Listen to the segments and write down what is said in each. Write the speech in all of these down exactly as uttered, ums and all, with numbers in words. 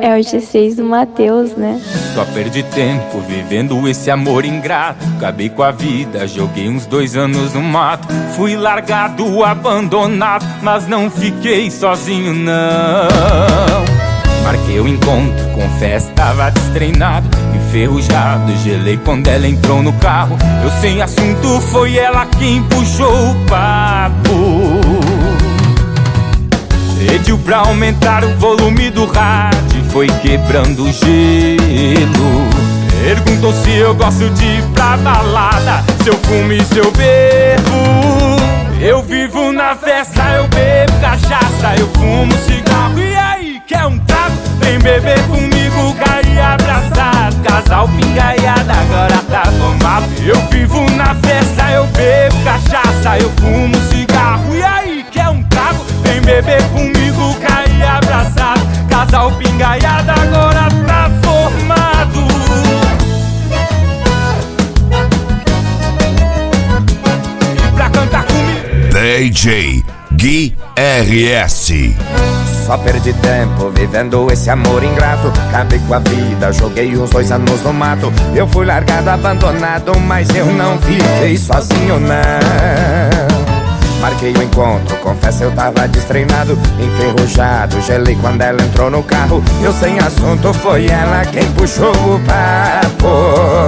é o G seis do Matheus, né? Só perdi tempo vivendo esse amor ingrato. Acabei com a vida, joguei uns dois anos no mato. Fui largado, abandonado, mas não fiquei sozinho não. Marquei o encontro, confesso, tava destreinado, enferrujado, gelei quando ela entrou no carro. Eu sem assunto, foi ela quem puxou o papo. Pediu pra aumentar o volume do rádio, foi quebrando o gelo. Perguntou se eu gosto de ir pra balada, se eu fumo e se eu bebo. Eu vivo na festa, eu bebo cachaça, eu fumo cigarro. E aí, quer um trago? Vem beber comigo, cair abraçado. Casal pingaiada, agora tá tomado. Eu vivo na festa, eu bebo cachaça, eu fumo cigarro. E aí, quer um trago? Vem beber comigo, cair abraçado. Casal pingaiada, agora tá formado. E pra cantar comigo, D J Gui R S. Só perdi tempo vivendo esse amor ingrato. Acabei com a vida, joguei uns dois anos no mato. Eu fui largado, abandonado, mas eu não fiquei sozinho não. Marquei o encontro, confesso eu tava destreinado, enferrujado, gelei quando ela entrou no carro. Eu sem assunto, foi ela quem puxou o papo.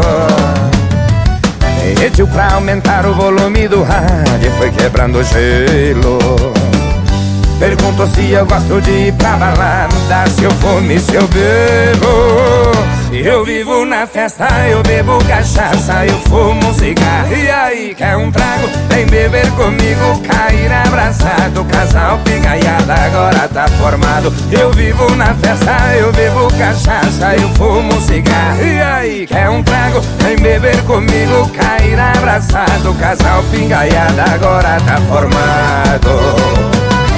Pediu pra aumentar o volume do rádio, foi quebrando o gelo. Perguntou se eu gosto de ir pra balada, se eu fumo e se eu bebo. Eu vivo na festa, eu bebo cachaça, eu fumo cigarro. E aí, quer um trago? Vem beber comigo, cair abraçado. Casal pingaiada, agora tá formado. Eu vivo na festa, eu bebo cachaça, eu fumo cigarro. E aí, quer um trago? Vem beber comigo, cair abraçado. Casal pingaiada, agora tá formado.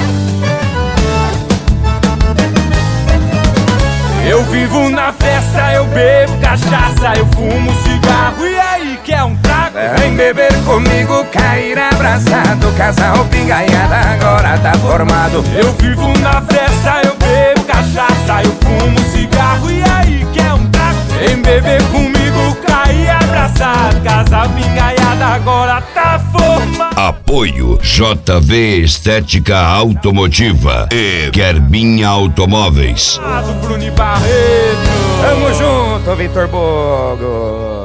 eu vivo na festa, eu bebo cachaça, eu fumo cigarro. E aí, quer um trago? Vem beber comigo, cair abraçado. Casal pingaiada, agora tá formado. Eu vivo na festa, eu bebo cachaça, eu fumo cigarro. E aí, quer um trago? Vem beber comigo, cair abraçado. Casal pingaiada, agora tá formado. Apoio J V Estética Automotiva e Querbinha Automóveis. Bruno Barreto. Tamo junto, Vitor Bogo.